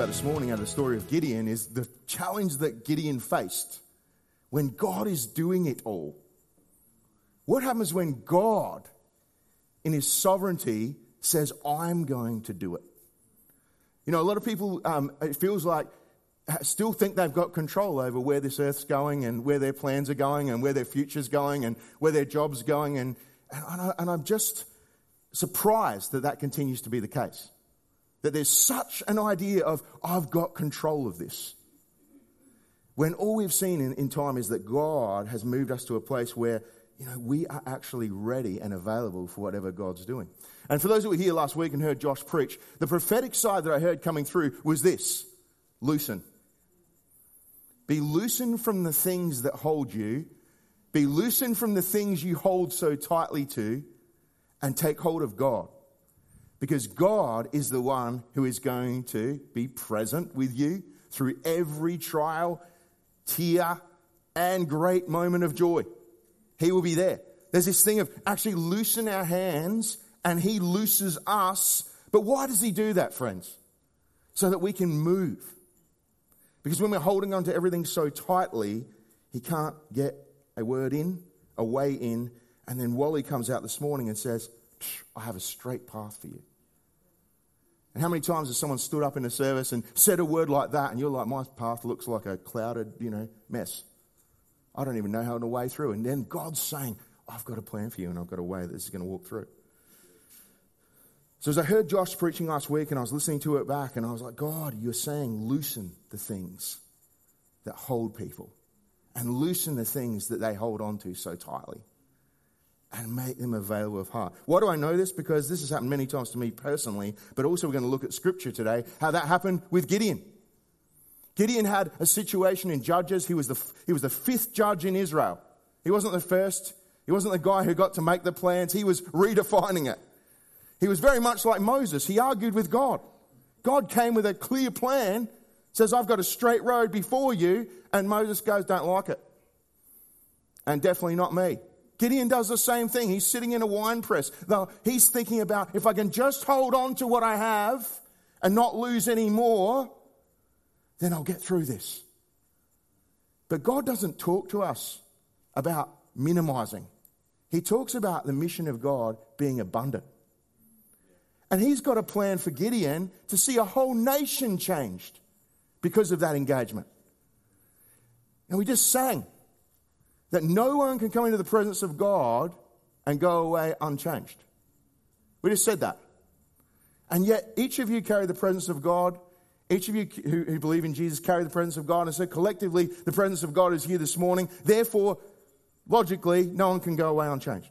about this morning out of the story of Gideon is the challenge that Gideon faced when God is doing it all. What happens when God, in his sovereignty, says, I'm going to do it? You know, a lot of people, it feels like, still think they've got control over where this earth's going and where their plans are going and where their future's going and where their job's going. And I'm just surprised that that continues to be the case. That there's such an idea of, I've got control of this. When all we've seen in time is that God has moved us to a place where, you know, we are actually ready and available for whatever God's doing. And for those who were here last week and heard Josh preach, the prophetic side that I heard coming through was this: loosen. Be loosened from the things that hold you. Be loosened from the things you hold so tightly to, and take hold of God. Because God is the one who is going to be present with you through every trial, tear, and great moment of joy. He will be there. There's this thing of actually loosen our hands and he looses us. But why does he do that, friends? So that we can move. Because when we're holding on to everything so tightly, he can't get a word in, a way in. And then Wally comes out this morning and says, I have a straight path for you. And how many times has someone stood up in a service and said a word like that and you're like, my path looks like a clouded, mess. I don't even know how to way through. And then God's saying, I've got a plan for you and I've got a way that this is going to walk through. So as I heard Josh preaching last week and I was listening to it back and I was like, God, you're saying loosen the things that hold people and loosen the things that they hold on to so tightly and make them available of heart. Why do I know this? Because this has happened many times to me personally, but also we're going to look at scripture today, how that happened with Gideon. Gideon had a situation in Judges. He was the fifth judge in Israel. He wasn't the first. He wasn't the guy who got to make the plans. He was redefining it. He was very much like Moses. He argued with God. God came with a clear plan, says, I've got a straight road before you, and Moses goes, don't like it. And definitely not me. Gideon does the same thing. He's sitting in a wine press. Though he's thinking about, if I can just hold on to what I have and not lose any more, then I'll get through this. But God doesn't talk to us about minimizing. He talks about the mission of God being abundant. And he's got a plan for Gideon to see a whole nation changed because of that engagement. And we just sang that no one can come into the presence of God and go away unchanged. We just said that. And yet each of you carry the presence of God. Each of you who believe in Jesus carry the presence of God. And so collectively, the presence of God is here this morning. Therefore, logically, no one can go away unchanged.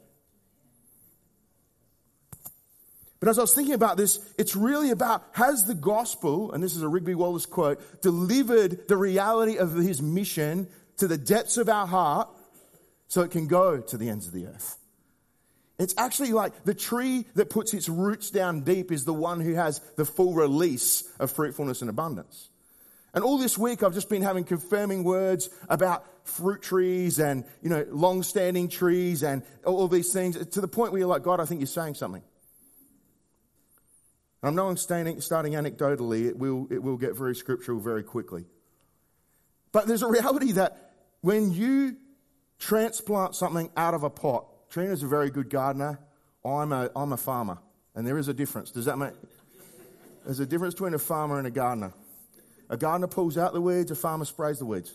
But as I was thinking about this, it's really about, has the gospel, and this is a Rigby Wallace quote, delivered the reality of his mission to the depths of our heart so it can go to the ends of the earth? It's actually like the tree that puts its roots down deep is the one who has the full release of fruitfulness and abundance. And all this week I've just been having confirming words about fruit trees and, long-standing trees and all these things to the point where you're like, God, I think you're saying something. I know I'm starting anecdotally. It will get very scriptural very quickly. But there's a reality that when you transplant something out of a pot, Trina's a very good gardener. I'm a farmer, and there is a difference. Does that make? There's a difference between a farmer and a gardener. A gardener pulls out the weeds. A farmer sprays the weeds.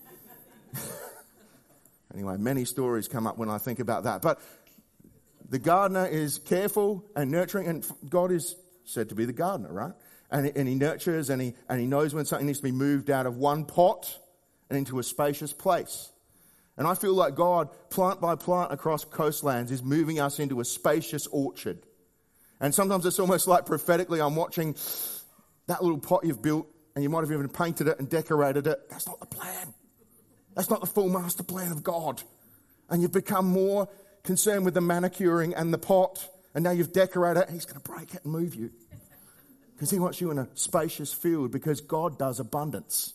Anyway, many stories come up when I think about that. But the gardener is careful and nurturing, and God is said to be the gardener, right? And he nurtures and he knows when something needs to be moved out of one pot and into a spacious place. And I feel like God, plant by plant across coastlands, is moving us into a spacious orchard. And sometimes it's almost like prophetically I'm watching that little pot you've built and you might have even painted it and decorated it. That's not the plan. That's not the full master plan of God. And you've become more concerned with the manicuring and the pot, and now you've decorated it, and he's going to break it and move you. Because he wants you in a spacious field, because God does abundance.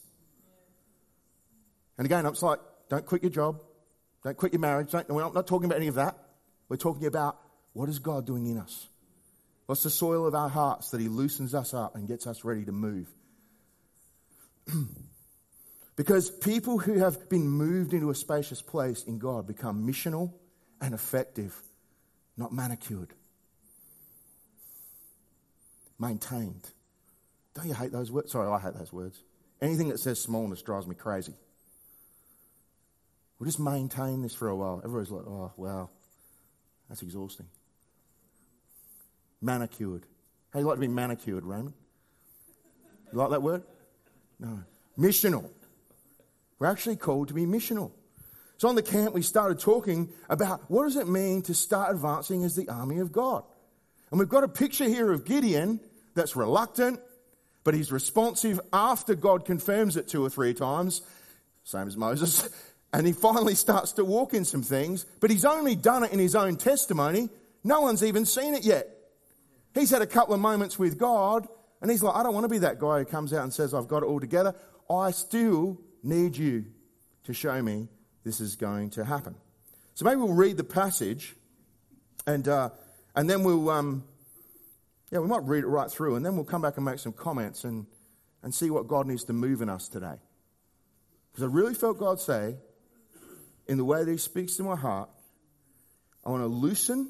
And again, it's like, don't quit your job. Don't quit your marriage. We're not talking about any of that. We're talking about, what is God doing in us? What's the soil of our hearts that he loosens us up and gets us ready to move? Because people who have been moved into a spacious place in God become missional and effective, not manicured. Maintained. Don't you hate those words? Sorry, I hate those words. Anything that says smallness drives me crazy. We'll just maintain this for a while. Everybody's like, oh, wow, that's exhausting. Manicured. How do you like to be manicured, Raymond? You like that word? No. Missional. We're actually called to be missional. So on the camp, we started talking about what does it mean to start advancing as the army of God. And we've got a picture here of Gideon that's reluctant, but he's responsive after God confirms it 2 or 3 times, same as Moses. And he finally starts to walk in some things, but he's only done it in his own testimony. No one's even seen it yet. He's had a couple of moments with God, and he's like, I don't want to be that guy who comes out and says, I've got it all together. I still need you to show me this is going to happen. So maybe we'll read the passage, and then we'll, we might read it right through, and then we'll come back and make some comments and see what God needs to move in us today. Because I really felt God say, in the way that he speaks to my heart, I want to loosen,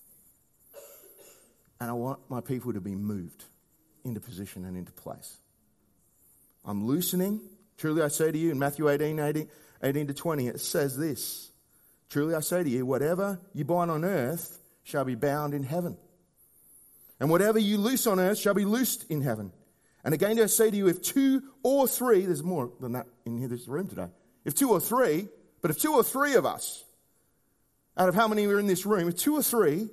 and I want my people to be moved into position and into place. I'm loosening. Truly I say to you, in Matthew 18 to 20, it says this. Truly I say to you, whatever you bind on earth shall be bound in heaven. And whatever you loose on earth shall be loosed in heaven. And again I say to you, if 2 or 3, there's more than that in this room today. If 2 or 3 of us, out of how many are in this room, if 2 or 3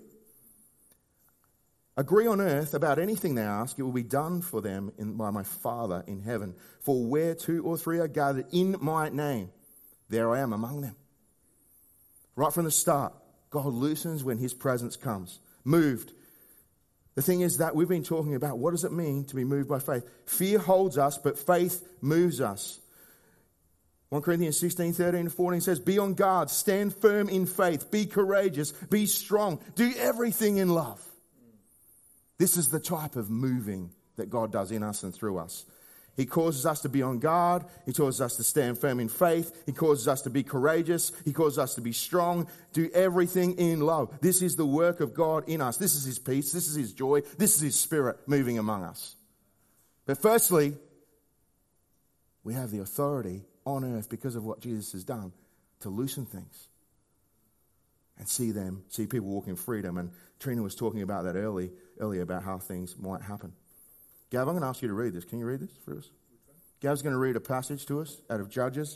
agree on earth about anything they ask, it will be done for them by my Father in heaven. For where 2 or 3 are gathered in my name, there I am among them. Right from the start, God loosens when his presence comes. Moved. The thing is that we've been talking about what does it mean to be moved by faith. Fear holds us, but faith moves us. 1 Corinthians 16, 13 and 14 says, be on guard, stand firm in faith, be courageous, be strong, do everything in love. This is the type of moving that God does in us and through us. He causes us to be on guard. He causes us to stand firm in faith. He causes us to be courageous. He causes us to be strong. Do everything in love. This is the work of God in us. This is his peace. This is his joy. This is his spirit moving among us. But firstly, we have the authority on earth because of what Jesus has done to loosen things and see people walk in freedom. And Trina was talking about that earlier about how things might happen. Gav, I'm going to ask you to read this. Can you read this for us? Gav's going to read a passage to us out of Judges,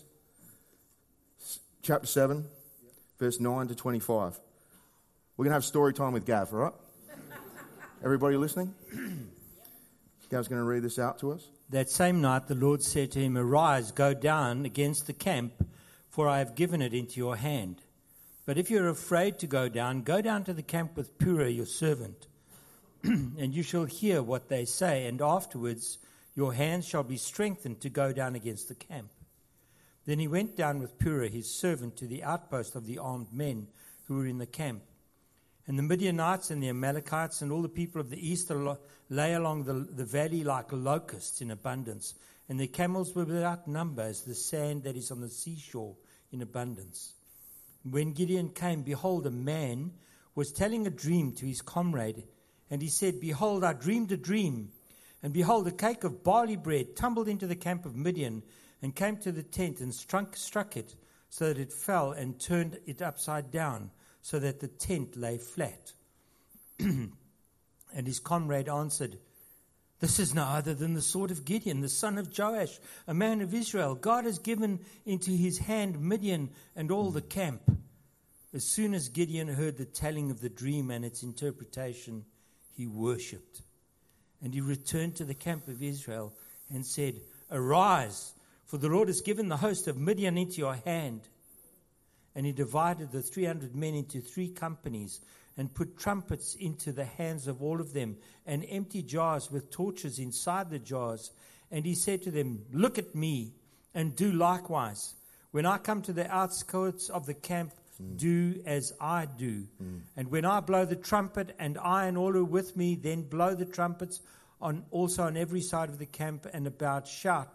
chapter 7, verse 9 to 25. We're going to have story time with Gav, all right? Everybody listening? Gav's going to read this out to us. That same night the Lord said to him, arise, go down against the camp, for I have given it into your hand. But if you're afraid to go down to the camp with Purah your servant. And you shall hear what they say, and afterwards your hands shall be strengthened to go down against the camp. Then he went down with Purah his servant to the outpost of the armed men who were in the camp. And the Midianites and the Amalekites and all the people of the east lay along the valley like locusts in abundance, and their camels were without number as the sand that is on the seashore in abundance. When Gideon came, behold, a man was telling a dream to his comrade. And he said, behold, I dreamed a dream. And behold, a cake of barley bread tumbled into the camp of Midian and came to the tent and struck it so that it fell and turned it upside down so that the tent lay flat. And his comrade answered, this is no other than the sword of Gideon, the son of Joash, a man of Israel. God has given into his hand Midian and all the camp. As soon as Gideon heard the telling of the dream and its interpretation, he worshipped. And he returned to the camp of Israel and said, arise, for the Lord has given the host of Midian into your hand. And he divided the 300 men into 3 companies and put trumpets into the hands of all of them and empty jars with torches inside the jars. And he said to them, look at me and do likewise. When I come to the outskirts of the camp, do as I do. And when I blow the trumpet, and I and all who are with me, then blow the trumpets also on every side of the camp and about, shout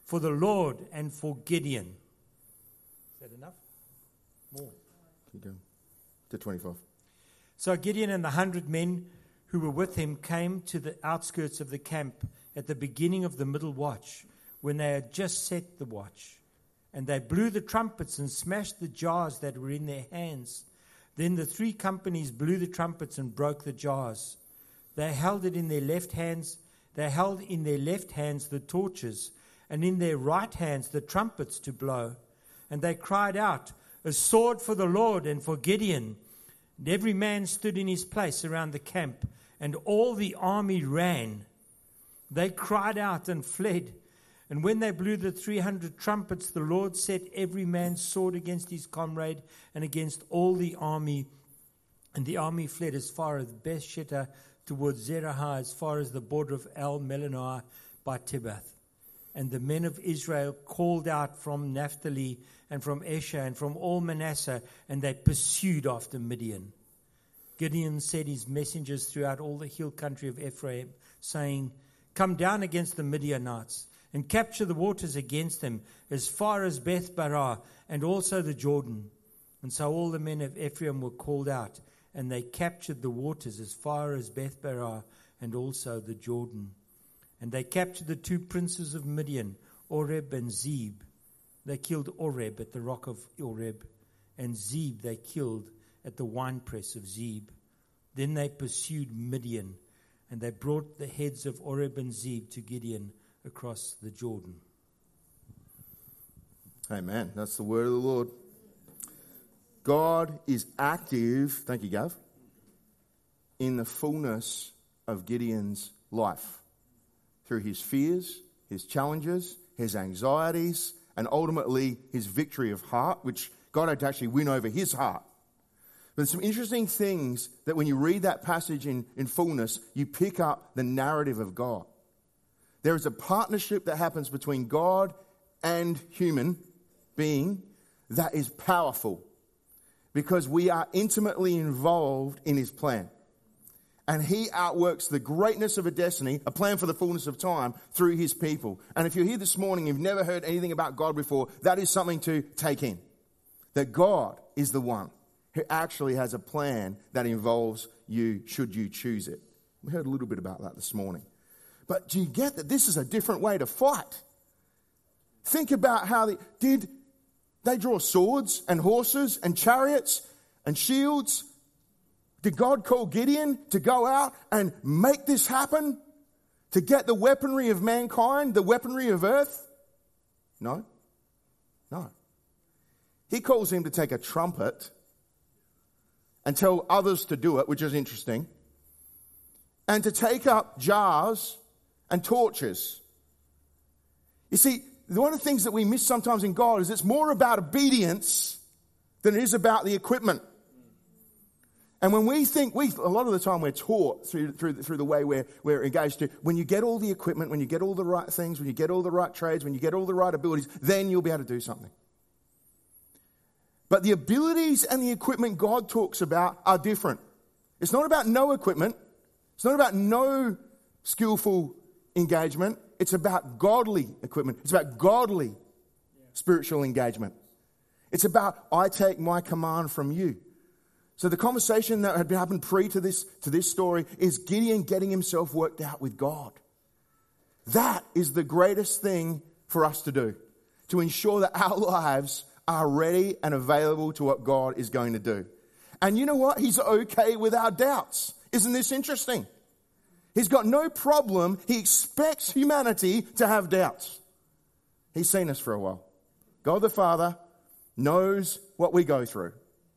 for the Lord and for Gideon. Is that enough? More. Keep going. To 25. So Gideon and the 100 men who were with him came to the outskirts of the camp at the beginning of the middle watch, when they had just set the watch. And they blew the trumpets and smashed the jars that were in their hands. Then the 3 companies blew the trumpets and broke the jars. They held in their left hands the torches, and in their right hands the trumpets to blow. And they cried out, "A sword for the Lord and for Gideon." And every man stood in his place around the camp, and all the army ran. They cried out and fled. And when they blew the 300 trumpets, the Lord set every man's sword against his comrade and against all the army. And the army fled as far as Bethshittah towards Zerahah, as far as the border of El-Melanoah by Tibbath. And the men of Israel called out from Naphtali and from Asher and from all Manasseh, and they pursued after Midian. Gideon sent his messengers throughout all the hill country of Ephraim, saying, "Come down against the Midianites, and capture the waters against them, as far as Beth-barah, and also the Jordan." And so all the men of Ephraim were called out, and they captured the waters as far as Beth-barah, and also the Jordan. And they captured the 2 princes of Midian, Oreb and Zeb. They killed Oreb at the rock of Oreb, and Zeb they killed at the winepress of Zeb. Then they pursued Midian, and they brought the heads of Oreb and Zeb to Gideon across the Jordan. Amen. That's the word of the Lord. God is active, thank you, Gav, in the fullness of Gideon's life, through his fears, his challenges, his anxieties, and ultimately his victory of heart, which God had to actually win over his heart. But there's some interesting things that when you read that passage in fullness, you pick up the narrative of God. There is a partnership that happens between God and human being that is powerful, because we are intimately involved in his plan. And he outworks the greatness of a destiny, a plan for the fullness of time, through his people. And if you're here this morning and you've never heard anything about God before, that is something to take in. That God is the one who actually has a plan that involves you, should you choose it. We heard a little bit about that this morning. But do you get that this is a different way to fight? Think about how did they draw swords and horses and chariots and shields? Did God call Gideon to go out and make this happen? To get the weaponry of mankind, the weaponry of earth? No. No. He calls him to take a trumpet and tell others to do it, which is interesting, and to take up jars and torches. You see, one of the things that we miss sometimes in God is it's more about obedience than it is about the equipment. And when we think, a lot of the time we're taught through the way we're engaged to, when you get all the equipment, when you get all the right things, when you get all the right trades, when you get all the right abilities, then you'll be able to do something. But the abilities and the equipment God talks about are different. It's not about no equipment. It's not about no skillful engagement. It's about godly equipment. It's about godly spiritual engagement. It's about, I take my command from you. So the conversation that had happened to this story is Gideon getting himself worked out with God. That is the greatest thing for us to do, to ensure that our lives are ready and available to what God is going to do. And you know what? He's okay with our doubts. Isn't this interesting? He's got no problem. He expects humanity to have doubts. He's seen us for a while. God the Father knows what we go through.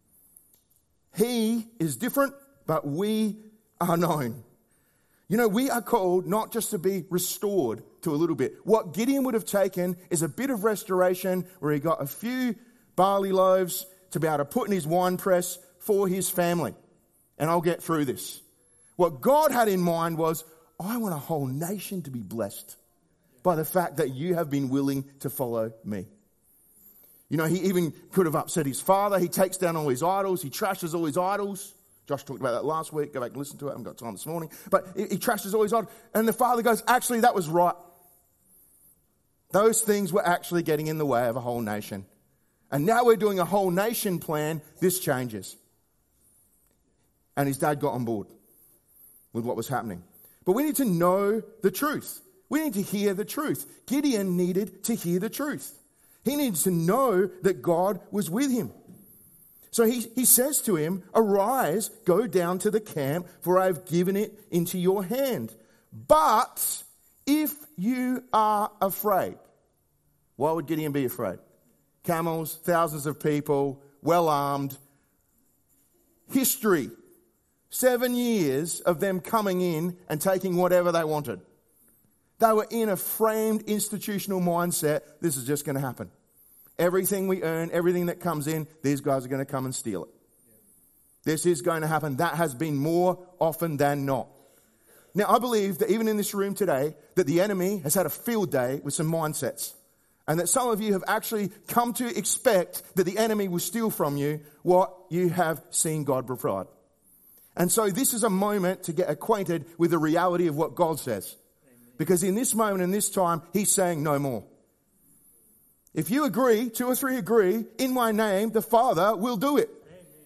He is different, but we are known. You know, we are called not just to be restored to a little bit. What Gideon would have taken is a bit of restoration where he got a few barley loaves to be able to put in his wine press for his family. And I'll get through this. What God had in mind was, I want a whole nation to be blessed by the fact that you have been willing to follow me. You know, he even could have upset his father. He takes down all his idols. He trashes all his idols. Josh talked about that last week. Go back and listen to it. I haven't got time this morning. But he trashes all his idols. And the father goes, actually, that was right. Those things were actually getting in the way of a whole nation. And now we're doing a whole nation plan. This changes. And his dad got on board with what was happening. But we need to know the truth. We need to hear the truth. Gideon needed to hear the truth. He needed to know that God was with him. So he says to him, "Arise, go down to the camp, for I have given it into your hand. But if you are afraid," why would Gideon be afraid? Camels, thousands of people, well armed. History. 7 years of them coming in and taking whatever they wanted. They were in a framed institutional mindset. This is just going to happen. Everything we earn, everything that comes in, these guys are going to come and steal it. This is going to happen. That has been more often than not. Now, I believe that even in this room today, that the enemy has had a field day with some mindsets. And that some of you have actually come to expect that the enemy will steal from you what you have seen God provide. And so this is a moment to get acquainted with the reality of what God says. Because in this moment, in this time, he's saying no more. If you agree, 2 or 3 agree, in my name, the Father will do it.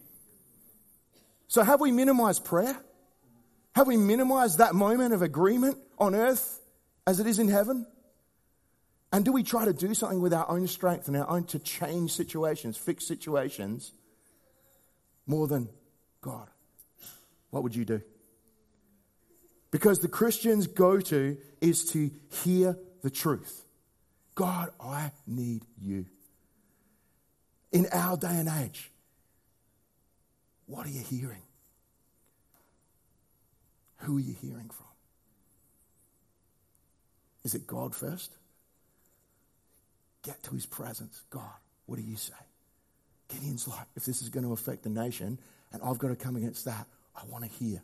So have we minimized prayer? Have we minimized that moment of agreement on earth as it is in heaven? And do we try to do something with our own strength and our own to change situations, fix situations, more than God? What would you do? Because the Christian's go-to is to hear the truth. God, I need you. In our day and age, what are you hearing? Who are you hearing from? Is it God first? Get to his presence. God, what do you say? Gideon's like, if this is going to affect the nation and I've got to come against that, I want to hear.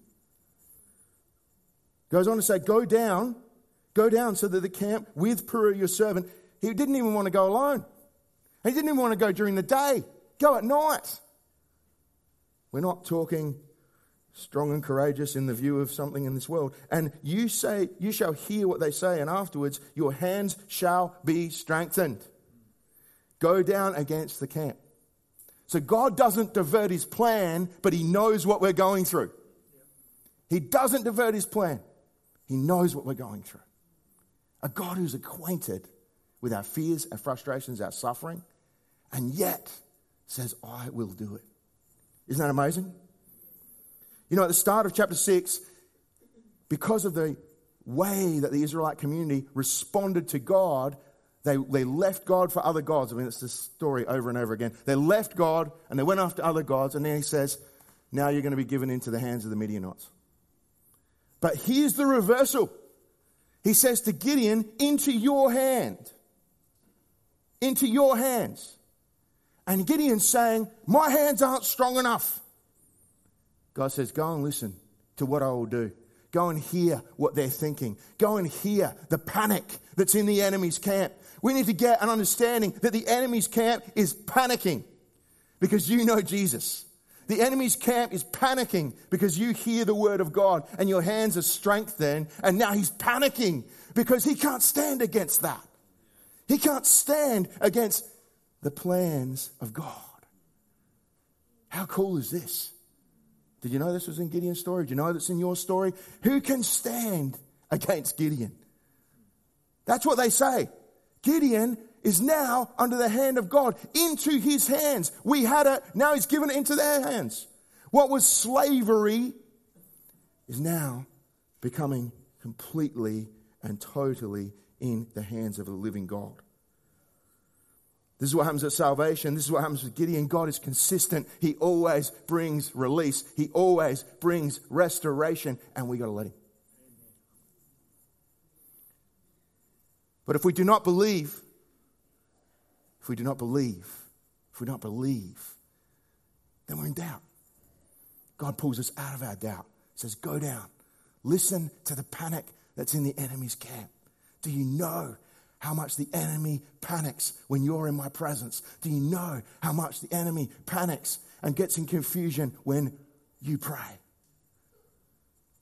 Goes on to say, go down so that the camp with Purah your servant. He didn't even want to go alone. He didn't even want to go during the day. Go at night. We're not talking strong and courageous in the view of something in this world. And you say, you shall hear what they say, and afterwards your hands shall be strengthened. Go down against the camp. So God doesn't divert his plan, but he knows what we're going through. He doesn't divert his plan. He knows what we're going through. A God who's acquainted with our fears, our frustrations, our suffering, and yet says, I will do it. Isn't that amazing? You know, at the start of chapter 6, because of the way that the Israelite community responded to God, they left God for other gods. I mean, it's this story over and over again. They left God and they went after other gods, and then he says, now you're going to be given into the hands of the Midianites. But here's the reversal. He says to Gideon, into your hand. Into your hands. And Gideon's saying, my hands aren't strong enough. God says, go and listen to what I will do. Go and hear what they're thinking. Go and hear the panic that's in the enemy's camp. We need to get an understanding that the enemy's camp is panicking because you know Jesus. The enemy's camp is panicking because you hear the word of God and your hands are strengthened, and now he's panicking because he can't stand against that. He can't stand against the plans of God. How cool is this? Did you know this was in Gideon's story? Do you know that's in your story? Who can stand against Gideon? That's what they say. Gideon is now under the hand of God, into his hands. We had it, now he's given it into their hands. What was slavery is now becoming completely and totally in the hands of the living God. This is what happens at salvation. This is what happens with Gideon. God is consistent. He always brings release. He always brings restoration, and we got to let him. But if we do not believe, then we're in doubt. God pulls us out of our doubt. Says, go down. Listen to the panic that's in the enemy's camp. Do you know how much the enemy panics when you're in my presence? Do you know how much the enemy panics and gets in confusion when you pray?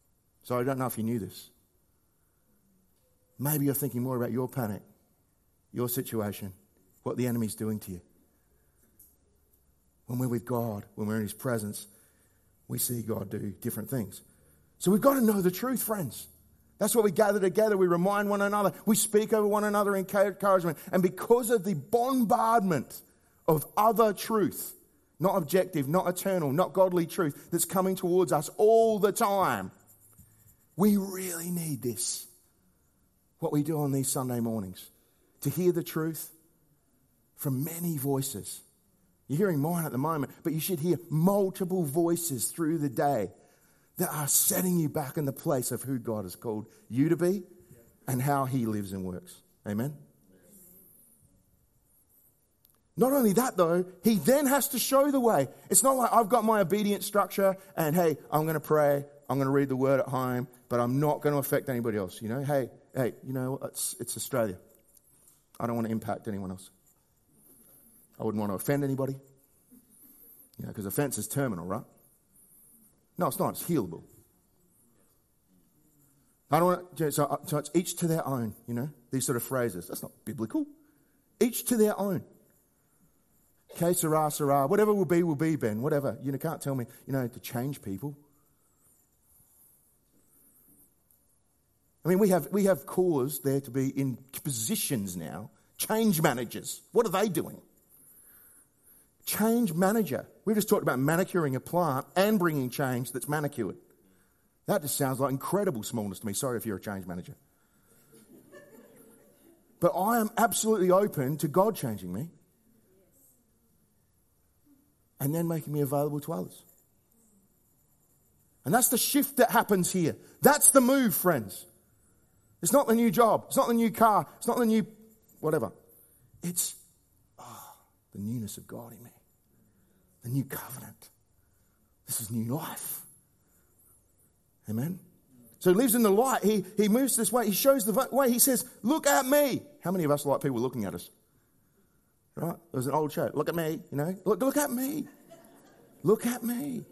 So I don't know if you knew this. Maybe you're thinking more about your panic your situation, what the enemy's doing to you. When we're with God, when we're in his presence, we see God do different things. So we've got to know the truth, friends. That's what we gather together. We remind one another. We speak over one another in encouragement. And because of the bombardment of other truth, not objective, not eternal, not godly truth that's coming towards us all the time, we really need this. What we do on these Sunday mornings. To hear the truth from many voices. You're hearing mine at the moment, but you should hear multiple voices through the day that are setting you back in the place of who God has called you to be and how he lives and works. Amen? Not only that, though, he then has to show the way. It's not like I've got my obedience structure and, hey, I'm going to pray, I'm going to read the word at home, but I'm not going to affect anybody else. You know, hey, you know, it's Australia. I don't want to impact anyone else. I wouldn't want to offend anybody. You know, because offense is terminal, right? No, it's not. It's healable. I don't want to, so it's each to their own, you know, these sort of phrases. That's not biblical. Each to their own. Que sera, sera. Whatever will be, Ben. Whatever. You know, can't tell me, you know, to change people. I mean, we have cause there to be in positions now. Change managers. What are they doing? Change manager. We just talked about manicuring a plant and bringing change that's manicured. That just sounds like incredible smallness to me. Sorry if you're a change manager. But I am absolutely open to God changing me and then making me available to others. And that's the shift that happens here. That's the move, friends. It's not the new job. It's not the new car. It's not the new whatever. It's the newness of God in me. The new covenant. This is new life. Amen? So he lives in the light. He moves this way. He shows the way. He says, look at me. How many of us like people looking at us? Right? There's an old show. Look at me. You know, look at me. Look at me.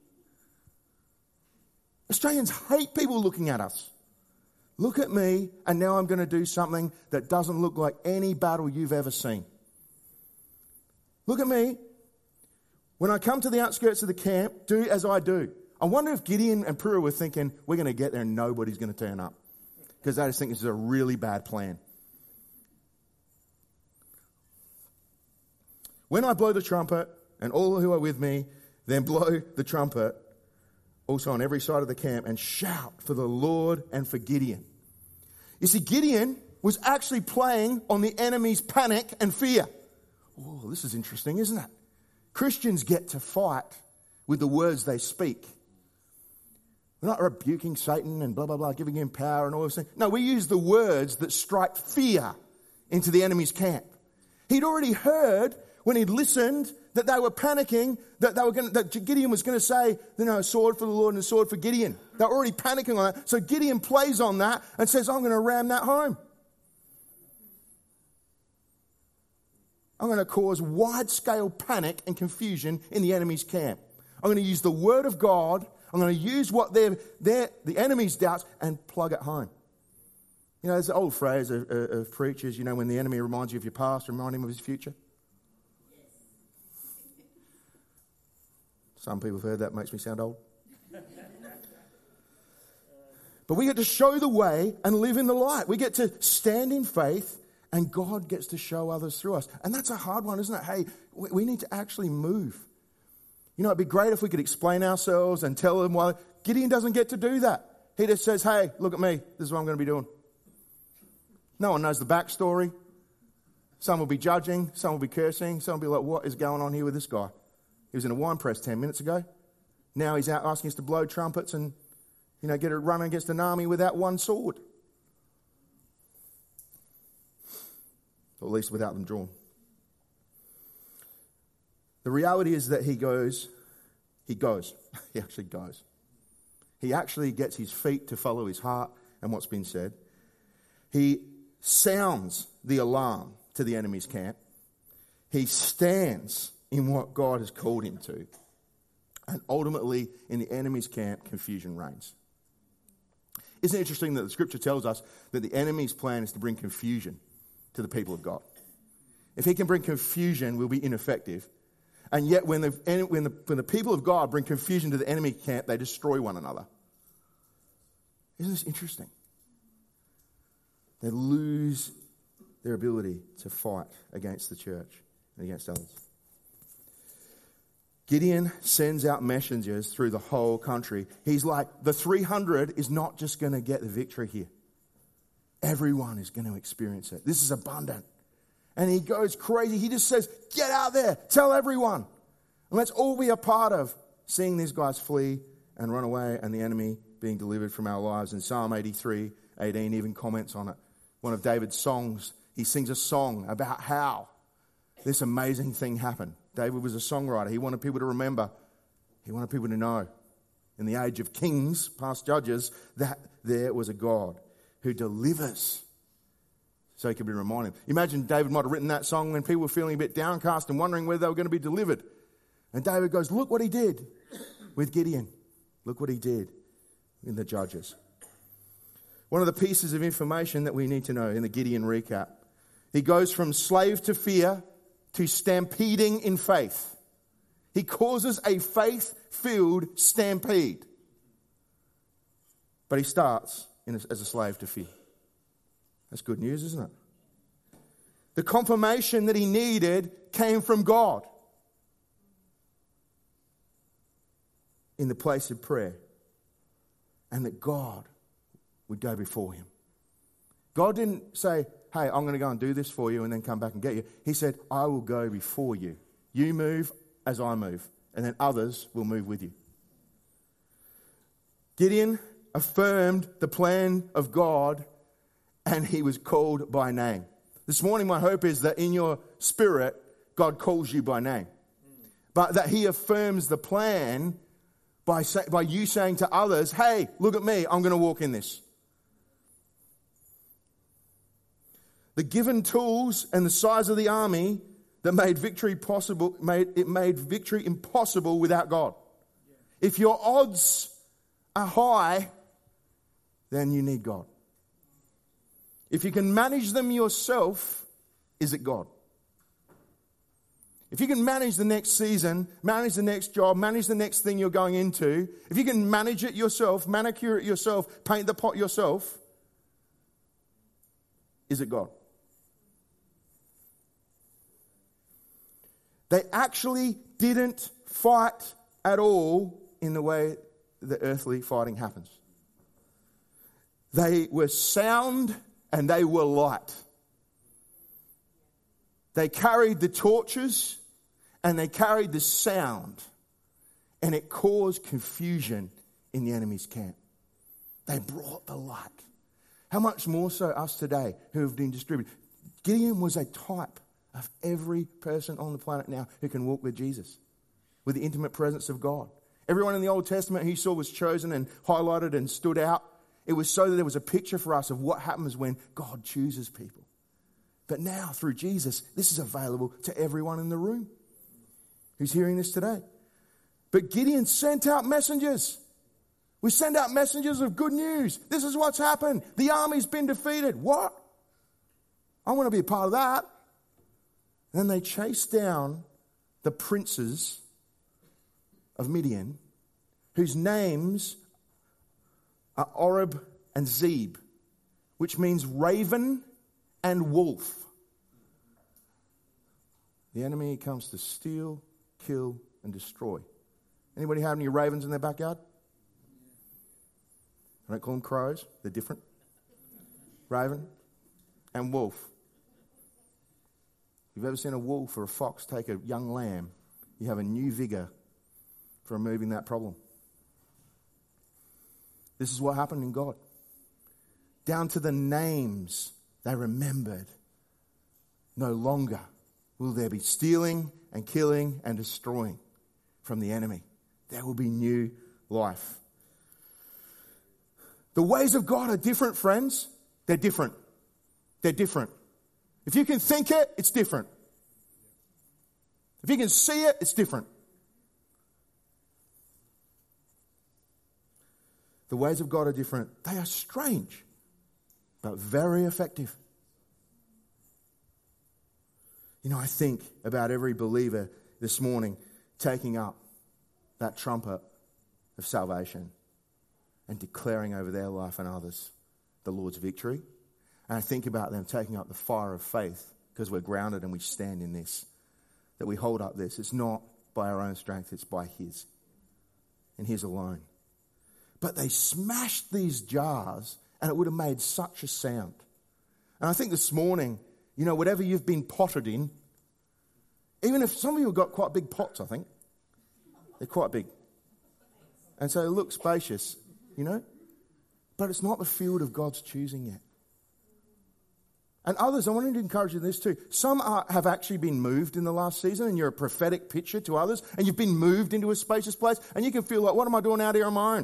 Australians hate people looking at us. Look at me, and now I'm going to do something that doesn't look like any battle you've ever seen. Look at me. When I come to the outskirts of the camp, do as I do. I wonder if Gideon and Purah were thinking, we're going to get there and nobody's going to turn up. Because they just think this is a really bad plan. When I blow the trumpet, and all who are with me, then blow the trumpet, also on every side of the camp, and shout for the Lord and for Gideon. You see, Gideon was actually playing on the enemy's panic and fear. Oh, this is interesting, isn't it? Christians get to fight with the words they speak. We're not rebuking Satan and blah, blah, blah, giving him power and all those things. No, we use the words that strike fear into the enemy's camp. He'd already heard when he'd listened that they were panicking, that Gideon was going to say, you know, a sword for the Lord and a sword for Gideon. They're already panicking on that. So Gideon plays on that and says, I'm going to ram that home. I'm going to cause wide-scale panic and confusion in the enemy's camp. I'm going to use the word of God. I'm going to use what the enemy's doubts and plug it home. You know, there's an old phrase of preachers, you know, when the enemy reminds you of your past, remind him of his future. Some people have heard that, makes me sound old. But we get to show the way and live in the light. We get to stand in faith and God gets to show others through us. And that's a hard one, isn't it? Hey, we need to actually move. You know, it'd be great if we could explain ourselves and tell them why. Gideon doesn't get to do that. He just says, hey, look at me. This is what I'm going to be doing. No one knows the backstory. Some will be judging. Some will be cursing. Some will be like, what is going on here with this guy? He was in a wine press 10 minutes ago. Now he's out asking us to blow trumpets and, you know, get a run against an army without one sword. Or at least without them drawn. The reality is that he goes. He actually goes. He actually gets his feet to follow his heart and what's been said. He sounds the alarm to the enemy's camp. He stands in what God has called him to. And ultimately, in the enemy's camp, confusion reigns. Isn't it interesting that the scripture tells us that the enemy's plan is to bring confusion to the people of God. If he can bring confusion, we'll be ineffective. And yet when the people of God bring confusion to the enemy camp, they destroy one another. Isn't this interesting? They lose their ability to fight against the church and against others. Gideon sends out messengers through the whole country. He's like, the 300 is not just going to get the victory here. Everyone is going to experience it. This is abundant. And he goes crazy. He just says, get out there. Tell everyone. And let's all be a part of seeing these guys flee and run away and the enemy being delivered from our lives. And Psalm 83:18 even comments on it. One of David's songs, he sings a song about how this amazing thing happened. David was a songwriter. He wanted people to remember. He wanted people to know in the age of kings, past judges, that there was a God who delivers. So he could be reminded. Imagine David might have written that song when people were feeling a bit downcast and wondering whether they were going to be delivered. And David goes, look what he did with Gideon. Look what he did in the Judges. One of the pieces of information that we need to know in the Gideon recap. He goes from slave to fear to stampeding in faith. He causes a faith-filled stampede. But he starts as a slave to fear. That's good news, isn't it? The confirmation that he needed came from God in the place of prayer, and that God would go before him. God didn't say, hey, I'm going to go and do this for you and then come back and get you. He said, I will go before you. You move as I move, and then others will move with you. Gideon affirmed the plan of God, and he was called by name. This morning, my hope is that in your spirit, God calls you by name. But that he affirms the plan by you saying to others, hey, look at me, I'm going to walk in this. The given tools and the size of the army that made victory possible, made victory impossible without God. If your odds are high, then you need God. If you can manage them yourself, is it God? If you can manage the next season, manage the next job, manage the next thing you're going into, if you can manage it yourself, manicure it yourself, paint the pot yourself, is it God? They actually didn't fight at all in the way that earthly fighting happens. They were sound and they were light. They carried the torches and they carried the sound, and it caused confusion in the enemy's camp. They brought the light. How much more so us today who have been distributed? Gideon was a type of every person on the planet now who can walk with Jesus, with the intimate presence of God. Everyone in the Old Testament he saw was chosen and highlighted and stood out. It was so that there was a picture for us of what happens when God chooses people. But now, through Jesus, this is available to everyone in the room who's hearing this today. But Gideon sent out messengers. We send out messengers of good news. This is what's happened. The army's been defeated. What? I want to be a part of that. And then they chased down the princes of Midian, whose names are Oreb and Zeb, which means raven and wolf. The enemy comes to steal, kill, and destroy. Anybody have any ravens in their backyard? I don't call them crows. They're different. Raven and wolf. If you've ever seen a wolf or a fox take a young lamb, you have a new vigor for removing that problem. This is what happened in God. Down to the names they remembered. No longer will there be stealing and killing and destroying from the enemy. There will be new life. The ways of God are different, friends. They're different. They're different. If you can think it, it's different. If you can see it, it's different. The ways of God are different. They are strange, but very effective. You know, I think about every believer this morning taking up that trumpet of salvation and declaring over their life and others the Lord's victory. And I think about them taking up the fire of faith because we're grounded and we stand in this, that we hold up this. It's not by our own strength, it's by His and His alone. But they smashed these jars and it would have made such a sound. And I think this morning, you know, whatever you've been potted in, even if some of you have got quite big pots, I think. They're quite big. And so they look spacious, you know. But it's not the field of God's choosing yet. And others, I wanted to encourage you in this too. Some have actually been moved in the last season and you're a prophetic picture to others and you've been moved into a spacious place and you can feel like, what am I doing out here on my own?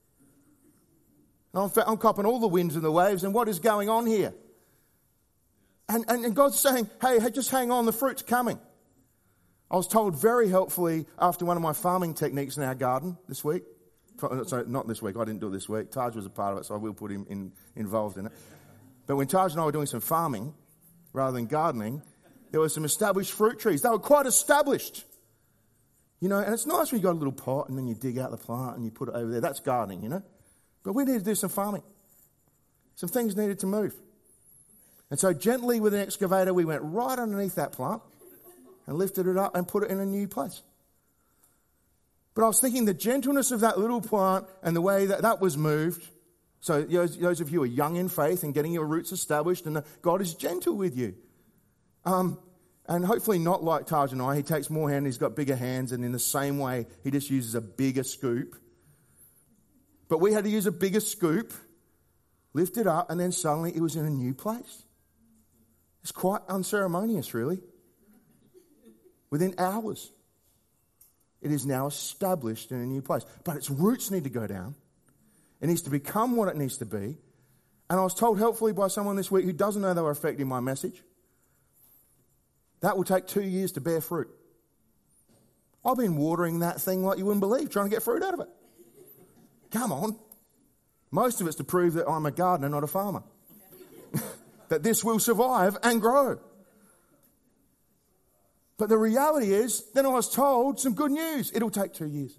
I'm copping all the winds and the waves and what is going on here? And God's saying, hey, just hang on, the fruit's coming. I was told very helpfully after one of my farming techniques in our garden this week. Sorry, not this week. I didn't do it this week. Taj was a part of it, so I will put him involved in it. But when Taj and I were doing some farming rather than gardening, there were some established fruit trees. They were quite established. You know, and it's nice when you got a little pot and then you dig out the plant and you put it over there. That's gardening, you know. But we needed to do some farming. Some things needed to move. And so gently with an excavator, we went right underneath that plant and lifted it up and put it in a new place. But I was thinking the gentleness of that little plant and the way that was moved. So those of you who are young in faith and getting your roots established, and God is gentle with you. And hopefully not like Taj and I. He takes more hand, he's got bigger hands, and in the same way, he just uses a bigger scoop. But we had to use a bigger scoop, lift it up, and then suddenly it was in a new place. It's quite unceremonious, really. Within hours, it is now established in a new place. But its roots need to go down. It needs to become what it needs to be. And I was told helpfully by someone this week who doesn't know they were affecting my message, that will take 2 years to bear fruit. I've been watering that thing like you wouldn't believe, trying to get fruit out of it. Come on. Most of it's to prove that I'm a gardener, not a farmer. That this will survive and grow. But the reality is, then I was told some good news. It'll take 2 years.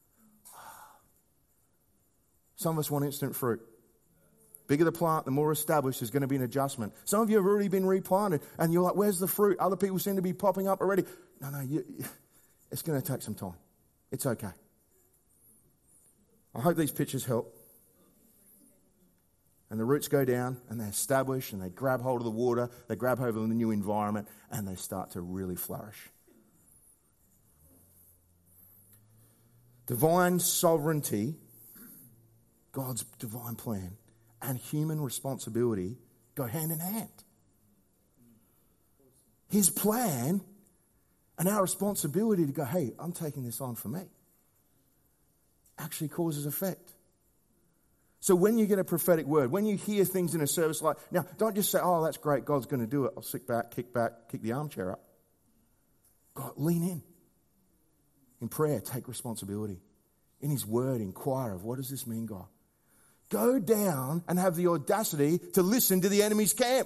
Some of us want instant fruit. Bigger the plant, the more established, there's going to be an adjustment. Some of you have already been replanted and you're like, where's the fruit? Other people seem to be popping up already. No, it's going to take some time. It's okay. I hope these pictures help. And the roots go down and they establish and they grab hold of the water, they grab hold of the new environment and they start to really flourish. Divine sovereignty, God's divine plan, and human responsibility go hand in hand. His plan and our responsibility to go, hey, I'm taking this on for me, actually causes effect. So when you get a prophetic word, when you hear things in a service like, now don't just say, oh, that's great, God's going to do it. I'll sit back, kick the armchair up. God, lean in. In prayer, take responsibility. In His word, inquire of what does this mean, God? Go down and have the audacity to listen to the enemy's camp.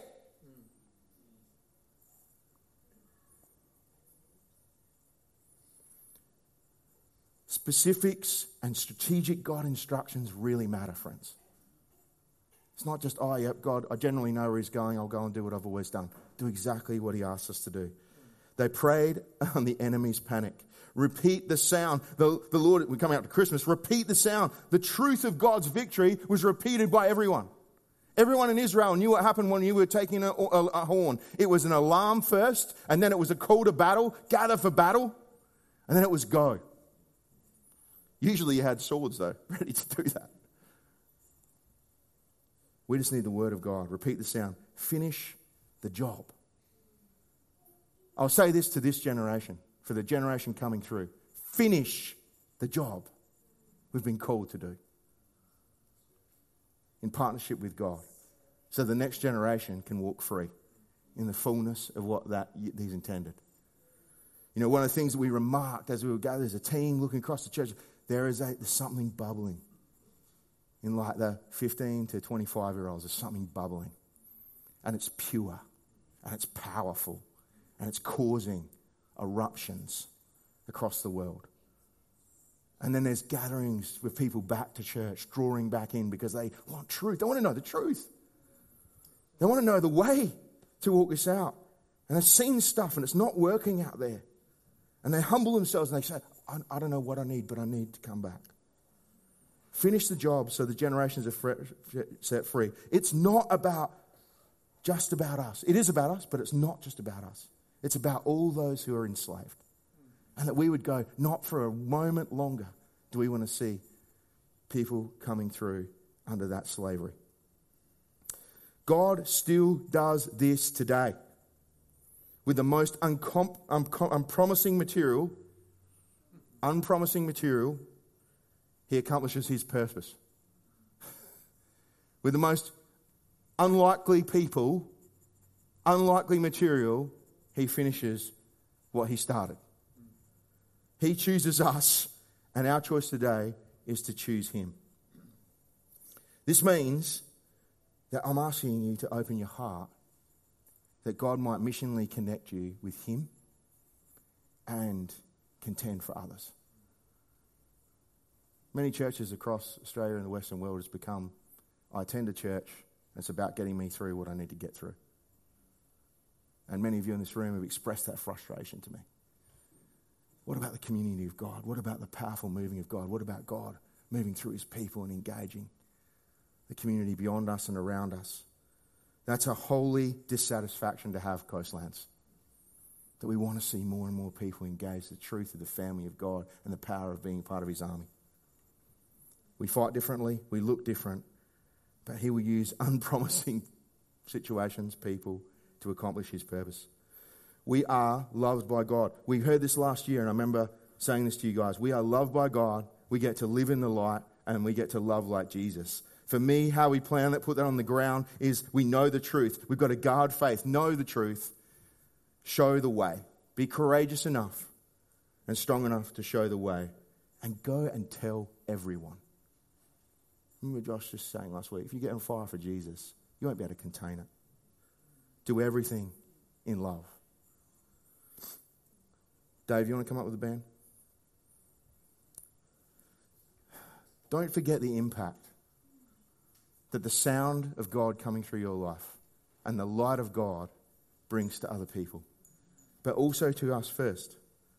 Specifics and strategic God instructions really matter, friends. It's not just, oh, yep, God, I generally know where He's going. I'll go and do what I've always done. Do exactly what He asks us to do. They preyed on the enemy's panic. Repeat the sound. The Lord, we come out to Christmas, repeat the sound. The truth of God's victory was repeated by everyone. Everyone in Israel knew what happened when you were taking a horn. It was an alarm first, and then it was a call to battle, gather for battle, and then it was go. Usually you had swords, though, ready to do that. We just need the word of God. Repeat the sound. Finish the job. I'll say this to this generation, for the generation coming through. Finish the job we've been called to do in partnership with God, so the next generation can walk free in the fullness of what He's intended. You know, one of the things that we remarked as we were gathered as a team looking across the church, there's something bubbling in like the 15 to 25-year-olds. There's something bubbling. And it's pure. And it's powerful. and it's causing eruptions across the world. And then there's gatherings with people back to church, drawing back in because they want truth. They want to know the truth. They want to know the way to walk this out. And they've seen stuff and it's not working out there. And they humble themselves and they say, I don't know what I need, but I need to come back. Finish the job so the generations are set free. It's not just about us. It is about us, but it's not just about us. It's about all those who are enslaved. And that we would go, not for a moment longer do we want to see people coming through under that slavery. God still does this today. With the most unpromising material, he accomplishes his purpose. With the most unlikely people, unlikely material, he finishes what he started. He chooses us, and our choice today is to choose him. This means that I'm asking you to open your heart that God might missionally connect you with him and contend for others. Many churches across Australia and the Western world has become, I attend a church, and it's about getting me through what I need to get through. And many of you in this room have expressed that frustration to me. What about the community of God? What about the powerful moving of God? What about God moving through his people and engaging the community beyond us and around us? That's a holy dissatisfaction to have, Coastlands. That we want to see more and more people engage the truth of the family of God and the power of being part of his army. We fight differently, we look different, but he will use unpromising situations, people, to accomplish his purpose. We are loved by God. We heard this last year, and I remember saying this to you guys. We are loved by God, we get to live in the light, and we get to love like Jesus. For me, how we plan that, put that on the ground, is we know the truth. We've got to guard faith, know the truth, show the way. Be courageous enough and strong enough to show the way. And go and tell everyone. Remember Josh just saying last week, if you get on fire for Jesus, you won't be able to contain it. Do everything in love. Dave, you want to come up with a band? Don't forget the impact that the sound of God coming through your life and the light of God brings to other people, but also to us first.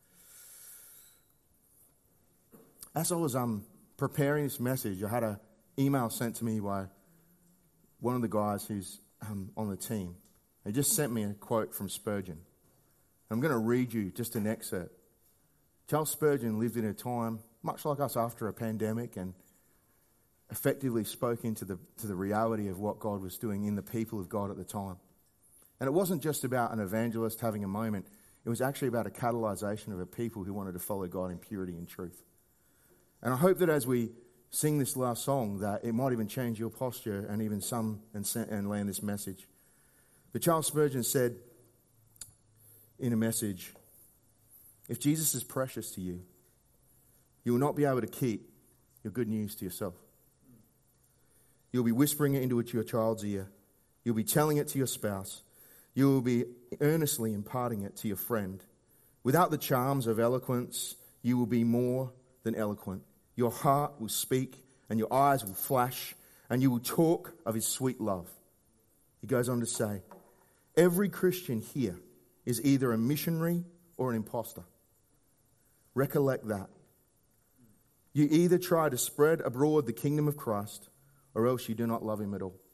As I was preparing this message, I had an email sent to me by one of the guys who's on the team. He just sent me a quote from Spurgeon. I'm going to read you just an excerpt. Charles Spurgeon lived in a time, much like us after a pandemic, and effectively spoke into the reality of what God was doing in the people of God at the time. And it wasn't just about an evangelist having a moment. It was actually about a catalyzation of a people who wanted to follow God in purity and truth. And I hope that as we sing this last song, that it might even change your posture and even some and land this message. But Charles Spurgeon said in a message, if Jesus is precious to you, you will not be able to keep your good news to yourself. You'll be whispering it into your child's ear. You'll be telling it to your spouse. You will be earnestly imparting it to your friend. Without the charms of eloquence, you will be more than eloquent. Your heart will speak and your eyes will flash and you will talk of his sweet love. He goes on to say, every Christian here is either a missionary or an imposter. Recollect that. You either try to spread abroad the kingdom of Christ or else you do not love him at all.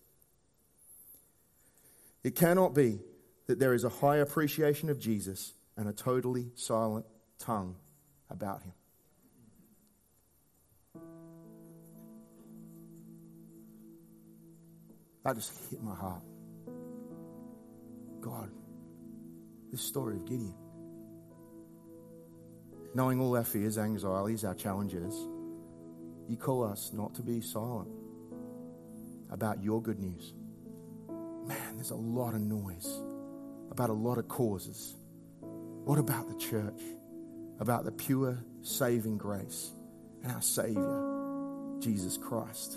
It cannot be that there is a high appreciation of Jesus and a totally silent tongue about him. That just hit my heart. God, this story of Gideon. Knowing all our fears, anxieties, our challenges, you call us not to be silent about your good news. Man, there's a lot of noise about a lot of causes. What about the church? About the pure saving grace and our Savior, Jesus Christ.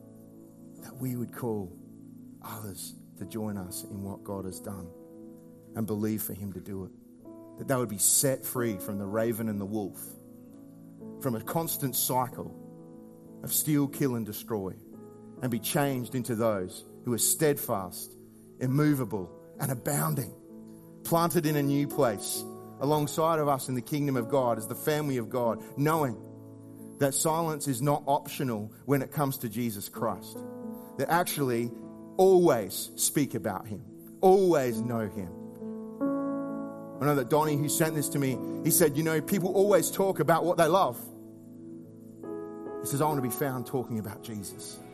That we would call others to join us in what God has done. and believe for him to do it. That they would be set free from the raven and the wolf, from a constant cycle of steal, kill, and destroy, and be changed into those who are steadfast, immovable, and abounding, planted in a new place alongside of us in the kingdom of God as the family of God, knowing that silence is not optional when it comes to Jesus Christ. That actually always speak about him, always know him. I know that Donnie, who sent this to me, he said, people always talk about what they love. He says, I want to be found talking about Jesus.